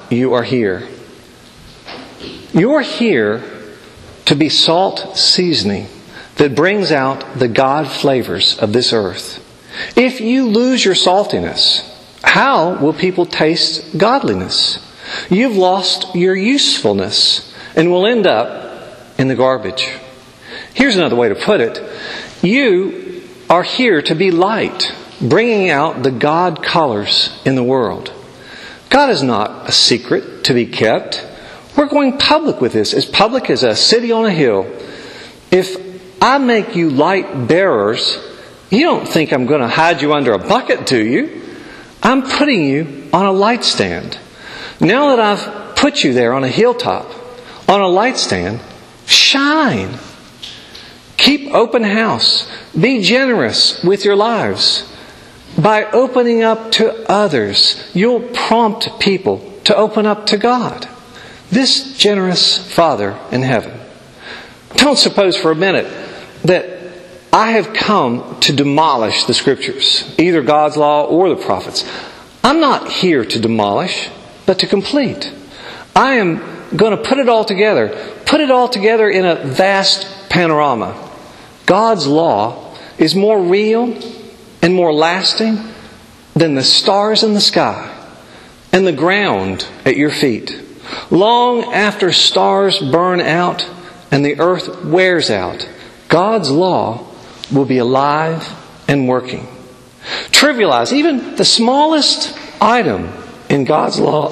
you are here. You are here to be salt seasoning that brings out the God flavors of this earth. If you lose your saltiness, how will people taste godliness? You've lost your usefulness and will end up in the garbage. Here's another way to put it. You are here to be light, bringing out the God colors in the world. God is not a secret to be kept. We're going public with this, as public as a city on a hill. If I make you light bearers, you don't think I'm going to hide you under a bucket, do you? I'm putting you on a light stand. Now that I've put you there on a hilltop, on a light stand, shine. Keep open house. Be generous with your lives. By opening up to others, you'll prompt people to open up to God, this generous Father in heaven. Don't suppose for a minute that I have come to demolish the Scriptures, either God's law or the prophets. I'm not here to demolish, but to complete. I am going to put it all together in a vast panorama. God's law is more real and more lasting than the stars in the sky and the ground at your feet. Long after stars burn out and the earth wears out, God's law will be alive and working. Trivialize even the smallest item in God's law,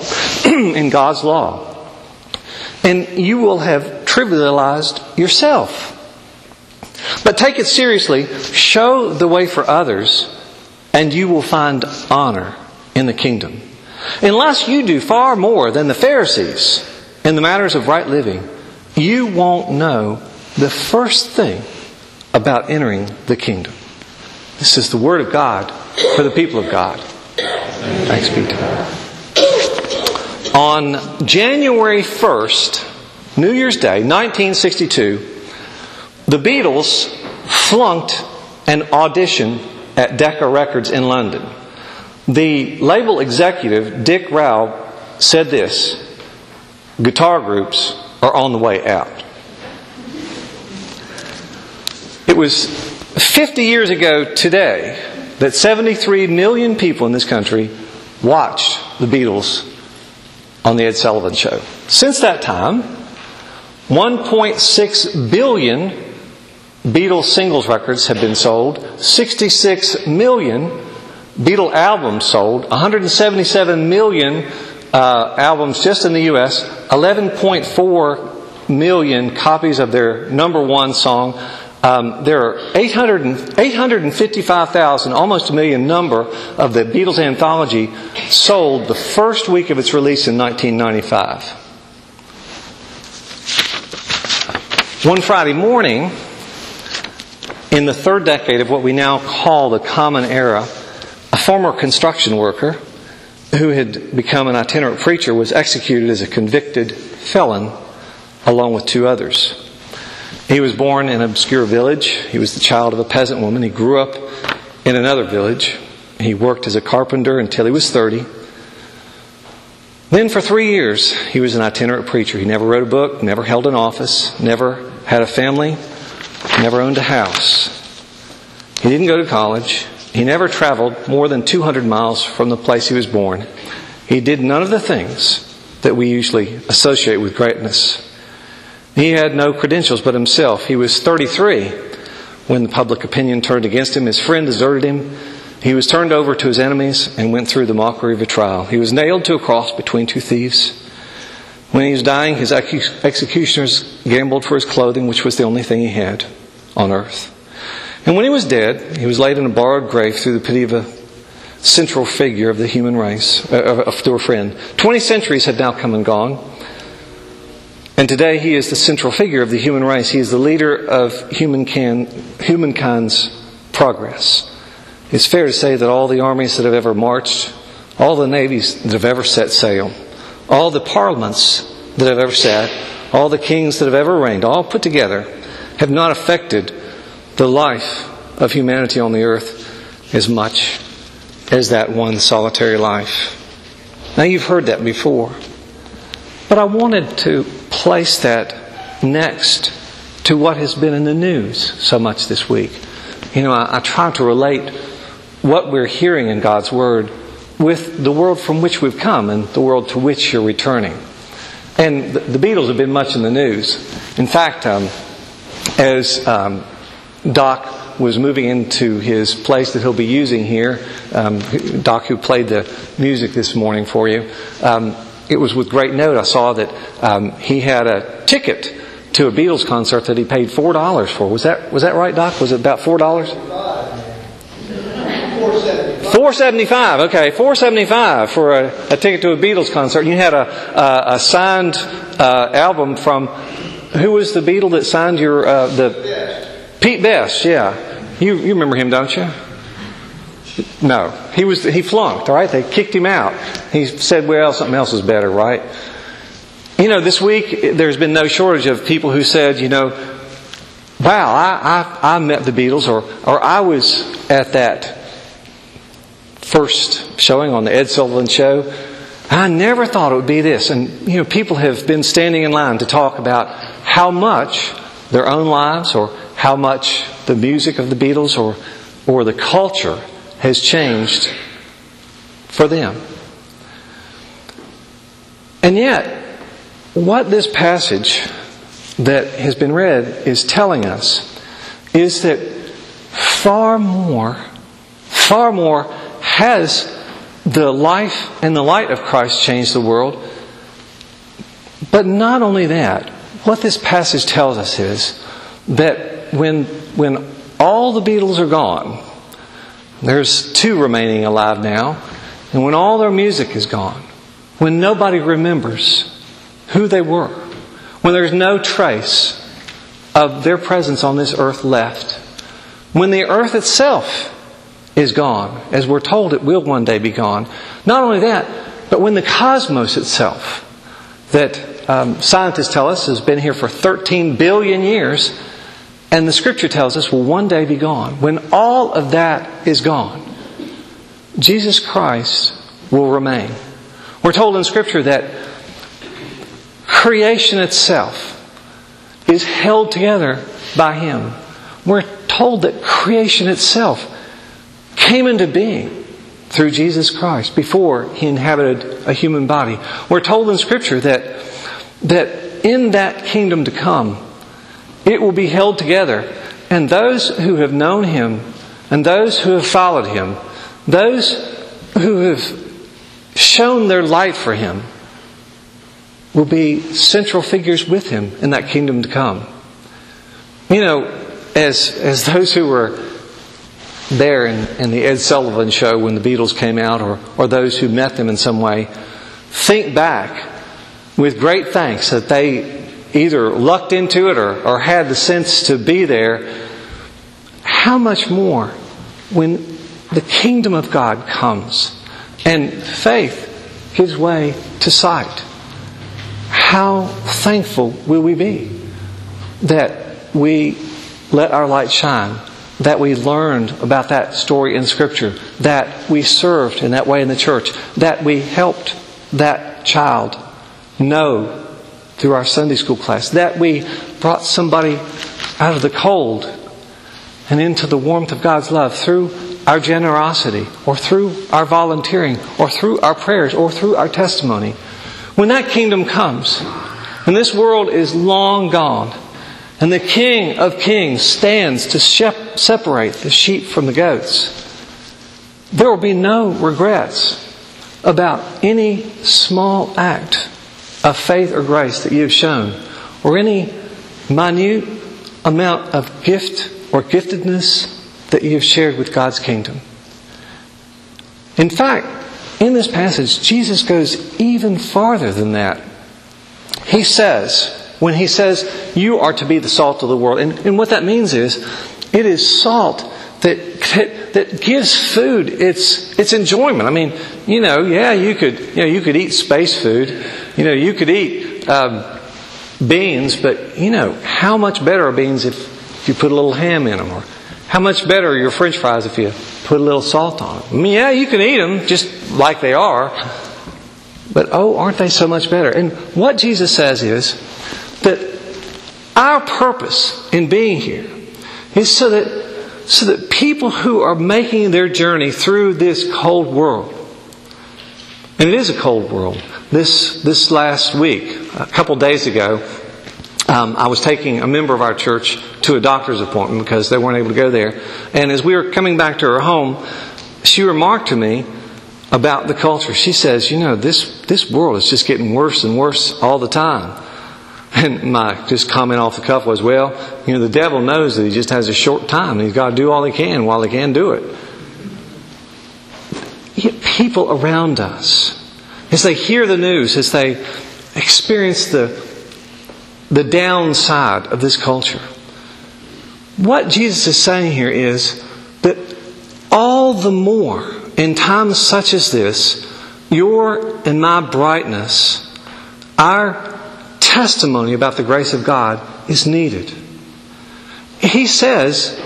and you will have trivialized yourself. But take it seriously, show the way for others, and you will find honor in the kingdom. Unless you do far more than the Pharisees in the matters of right living, you won't know the first thing about entering the kingdom. This is the Word of God for the people of God. Thanks be to God. On January 1st, New Year's Day, 1962, the Beatles flunked an audition at Decca Records in London. The label executive, Dick Raub, said this: guitar groups are on the way out. It was 50 years ago today that 73 million people in this country watched the Beatles on The Ed Sullivan Show. Since that time, 1.6 billion Beatles singles records have been sold, 66 million Beatle albums sold, 177 million albums just in the U.S., 11.4 million copies of their number one song. There are 855,000, almost a million number of the Beatles anthology sold the first week of its release in 1995. One Friday morning, in the third decade of what we now call the Common Era, a former construction worker who had become an itinerant preacher was executed as a convicted felon along with two others. He was born in an obscure village. He was the child of a peasant woman. He grew up in another village. He worked as a carpenter until he was 30. Then for 3 years, he was an itinerant preacher. He never wrote a book, never held an office, never had a family, never owned a house. He didn't go to college. He never traveled more than 200 miles from the place he was born. He did none of the things that we usually associate with greatness. He had no credentials but himself. He was 33 when the public opinion turned against him. His friend deserted him. He was turned over to his enemies and went through the mockery of a trial. He was nailed to a cross between two thieves. When he was dying, his executioners gambled for his clothing, which was the only thing he had on earth. And when he was dead, he was laid in a borrowed grave through the pity of a central figure of the human race, to a friend. 20 centuries had now come and gone. And today he is the central figure of the human race. He is the leader of humankind's progress. It's fair to say that all the armies that have ever marched, all the navies that have ever set sail, all the parliaments that have ever sat, all the kings that have ever reigned, all put together, have not affected the life of humanity on the earth as much as that one solitary life. Now you've heard that before. But I wanted to place that next to what has been in the news so much this week. I try to relate what we're hearing in God's Word with the world from which we've come and the world to which you're returning. And the Beatles have been much in the news. In fact, as Doc was moving into his place that he'll be using here, Doc, who played the music this morning for you, it was with great note I saw that he had a ticket to a Beatles concert that he paid $4 for. Was that right, Doc? Was it about $4? $4.75. Okay, $4.75 for a ticket to a Beatles concert. You had a signed album from, who was the Beatle that signed your Pete Best? Yeah, you remember him, don't you? No, he flunked. All right, they kicked him out. He said, "Well, something else is better." Right? This week there's been no shortage of people who said, "Wow, I met the Beatles," or I was at that first showing on the Ed Sullivan Show. I never thought it would be this. And people have been standing in line to talk about how much their own lives, or how much the music of the Beatles, or the culture has changed for them. And yet, what this passage that has been read is telling us is that far more has the life and the light of Christ changed the world. But not only that, what this passage tells us is that when all the Beatles are gone, there's 2 remaining alive now, and when all their music is gone, when nobody remembers who they were, when there's no trace of their presence on this earth left, when the earth itself is gone, as we're told it will one day be gone. Not only that, but when the cosmos itself, that scientists tell us has been here for 13 billion years, and the Scripture tells us will one day be gone. When all of that is gone, Jesus Christ will remain. We're told in Scripture that creation itself is held together by Him. We're told that creation itself came into being through Jesus Christ before He inhabited a human body. We're told in Scripture that in that kingdom to come, it will be held together, and those who have known Him and those who have followed Him, those who have shown their light for Him, will be central figures with Him in that kingdom to come. As those who were there in the Ed Sullivan Show when the Beatles came out, or those who met them in some way, think back with great thanks that they either lucked into it or had the sense to be there. How much more when the kingdom of God comes and faith gives way to sight? How thankful will we be that we let our light shine, that we learned about that story in Scripture, that we served in that way in the church, that we helped that child know through our Sunday school class, that we brought somebody out of the cold and into the warmth of God's love through our generosity, or through our volunteering, or through our prayers, or through our testimony. When that kingdom comes, and this world is long gone, and the King of Kings stands to separate the sheep from the goats, there will be no regrets about any small act of faith or grace that you have shown, or any minute amount of gift or giftedness that you have shared with God's kingdom. In fact, in this passage, Jesus goes even farther than that. He says, when He says, you are to be the salt of the world, and what that means is, it is salt that gives food its enjoyment. I mean, you could eat space food, you could eat beans, but how much better are beans if you put a little ham in them, or how much better are your French fries if you put a little salt on them? I mean, you can eat them just like they are, but oh, aren't they so much better? And what Jesus says is that our purpose in being here is so that people who are making their journey through this cold world, and it is a cold world. This last week, a couple days ago, I was taking a member of our church to a doctor's appointment because they weren't able to go there. And as we were coming back to her home, she remarked to me about the culture. She says, this world is just getting worse and worse all the time. And my just comment off the cuff was, the devil knows that he just has a short time and he's got to do all he can while he can do it. Yet people around us, as they hear the news, as they experience the downside of this culture, what Jesus is saying here is that all the more in times such as this, your and my brightness, our testimony about the grace of God is needed. He says,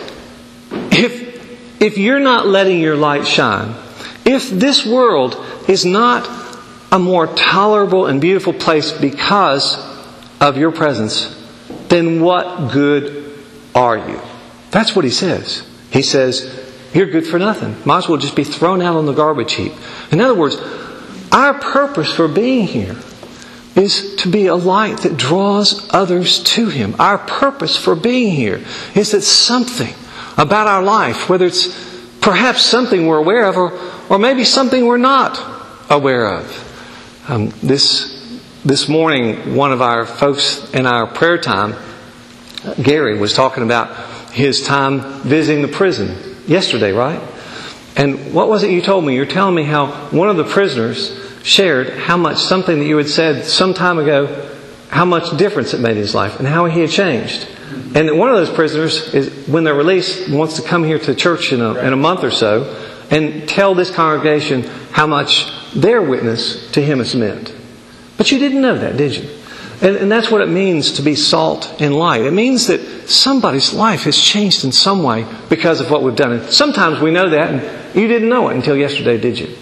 if you're not letting your light shine, if this world is not a more tolerable and beautiful place because of your presence, then what good are you? That's what he says. He says, you're good for nothing. Might as well just be thrown out on the garbage heap. In other words, our purpose for being here is to be a light that draws others to Him. Our purpose for being here is that something about our life, whether it's perhaps something we're aware of or maybe something we're not aware of. This morning, one of our folks in our prayer time, Gary, was talking about his time visiting the prison yesterday, right? And what was it you told me? You're telling me how one of the prisoners shared how much something that you had said some time ago, how much difference it made in his life and how he had changed. And that one of those prisoners, is when they're released, wants to come here to church in a month or so and tell this congregation how much their witness to him has meant. But you didn't know that, did you? And that's what it means to be salt and light. It means that somebody's life has changed in some way because of what we've done. And sometimes we know that, and you didn't know it until yesterday, did you?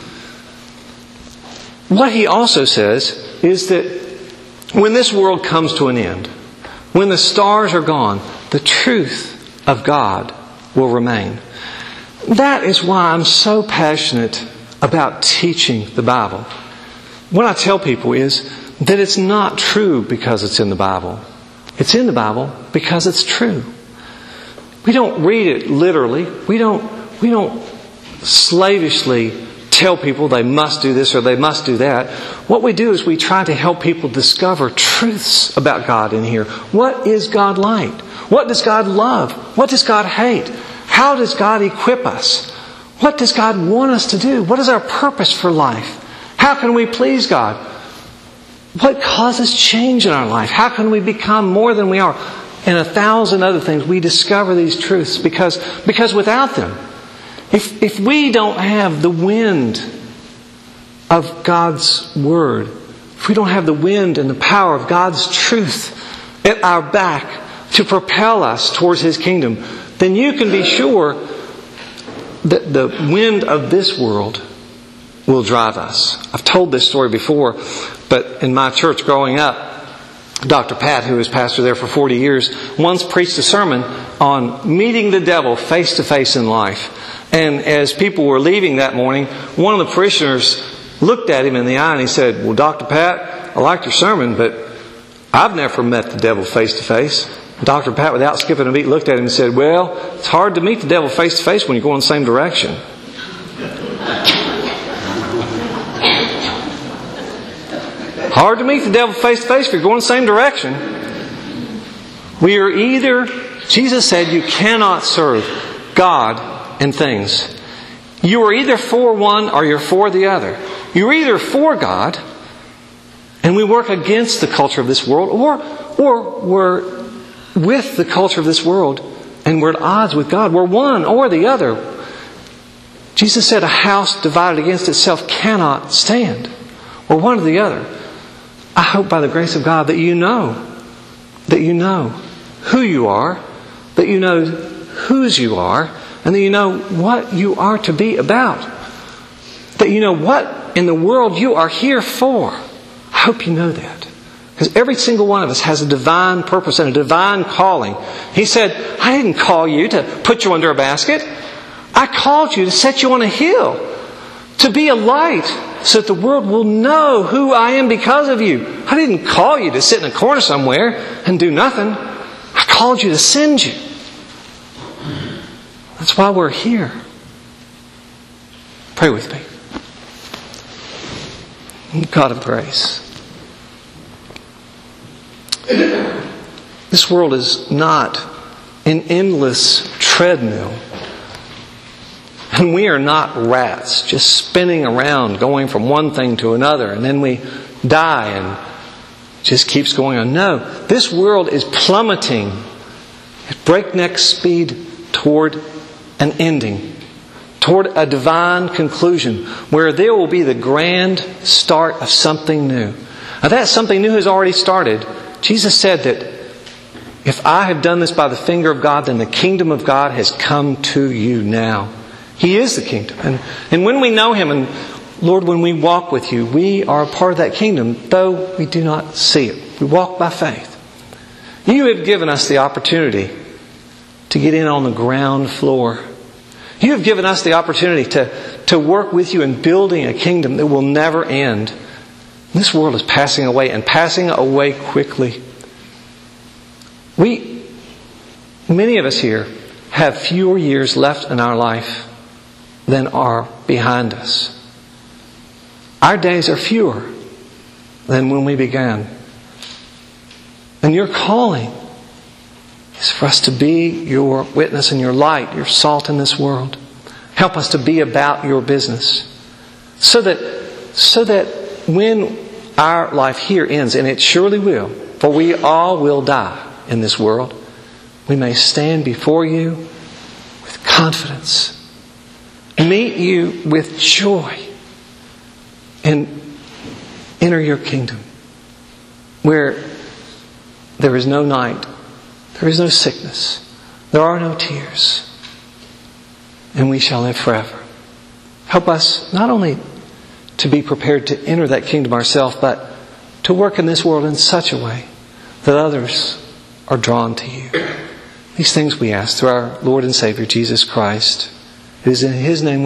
What he also says is that when this world comes to an end, when the stars are gone, the truth of God will remain. That is why I'm so passionate about teaching the Bible. What I tell people is that it's not true because it's in the Bible. It's in the Bible because it's true. We don't read it literally. We don't slavishly tell people they must do this or they must do that. What we do is we try to help people discover truths about God in here. What is God like? What does God love? What does God hate? How does God equip us? What does God want us to do? What is our purpose for life? How can we please God? What causes change in our life? How can we become more than we are? And 1,000 other things. We discover these truths because without them, if we don't have the wind of God's Word, if we don't have the wind and the power of God's truth at our back to propel us towards His kingdom, then you can be sure that the wind of this world will drive us. I've told this story before, but in my church growing up, Dr. Pat, who was pastor there for 40 years, once preached a sermon on meeting the devil face to face in life. And as people were leaving that morning, one of the parishioners looked at him in the eye and he said, "Well, Dr. Pat, I liked your sermon, but I've never met the devil face to face." Dr. Pat, without skipping a beat, looked at him and said, "Well, it's hard to meet the devil face to face when you're going in the same direction." Hard to meet the devil face to face if you're going the same direction. We are either, Jesus said, you cannot serve God and things. You are either for one or you're for the other. You're either for God, and we work against the culture of this world, or we're with the culture of this world and we're at odds with God. We're one or the other. Jesus said a house divided against itself cannot stand. We're one or the other. I hope by the grace of God that you know who you are, that you know whose you are, and that you know what you are to be about. That you know what in the world you are here for. I hope you know that. Because every single one of us has a divine purpose and a divine calling. He said, I didn't call you to put you under a basket. I called you to set you on a hill, to be a light so that the world will know who I am because of you. I didn't call you to sit in a corner somewhere and do nothing. I called you to send you. That's why we're here. Pray with me. God of grace, this world is not an endless treadmill. And we are not rats just spinning around, going from one thing to another, and then we die and it just keeps going on. No, this world is plummeting at breakneck speed toward an ending, toward a divine conclusion, where there will be the grand start of something new. Now that something new has already started. Jesus said that if I have done this by the finger of God, then the kingdom of God has come to you now. He is the kingdom. And when we know Him, and Lord, when we walk with you, we are a part of that kingdom, though we do not see it. We walk by faith. You have given us the opportunity to get in on the ground floor. You have given us the opportunity to work with you in building a kingdom that will never end. This world is passing away, and passing away quickly. Many of us here have fewer years left in our life than are behind us. Our days are fewer than when we began. And your calling is for us to be your witness and your light, your salt in this world. Help us to be about your business. So that when our life here ends, and it surely will, for we all will die in this world, we may stand before you with confidence, meet you with joy, and enter your kingdom where there is no night, there is no sickness, there are no tears, and we shall live forever. Help us not only to be prepared to enter that kingdom ourselves, but to work in this world in such a way that others are drawn to you. These things we ask through our Lord and Savior, Jesus Christ. It is in His name